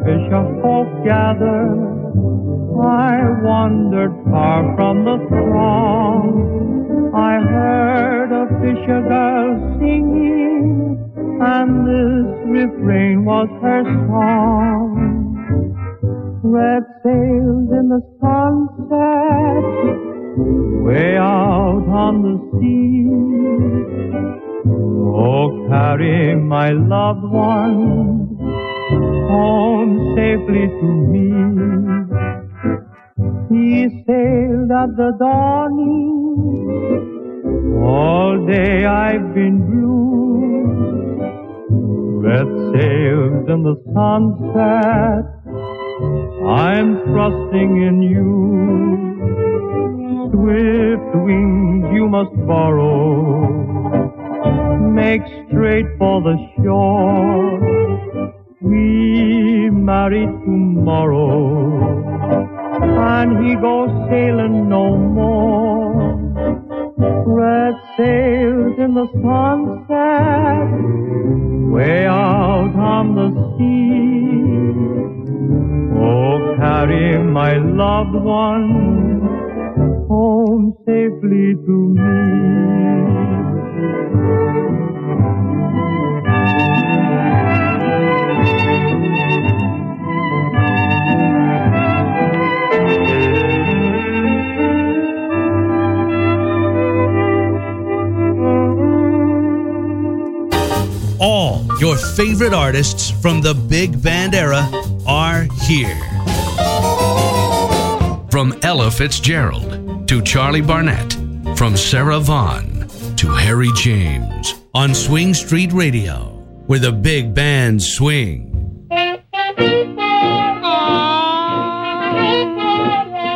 fisher folk gathered, I wandered far from the throng. I heard a fisher girl singing, and this refrain was her song. Red sails in the sunset, way out on the sea. Oh, carry my loved one home safely to me. He sailed at the dawning, all day I've been blue. Red sails in the sunset, I'm trusting in you. Swift wings you must borrow, make straight for the shore. We marry tomorrow, and he goes sailing no more. Red sails in the sunset, way out on the sea. Oh, carry my loved one home safely to me. All your favorite artists from the big band era are here. From Ella Fitzgerald to Charlie Barnett, from Sarah Vaughan to Harry James, on Swing Street Radio, where the big band swing.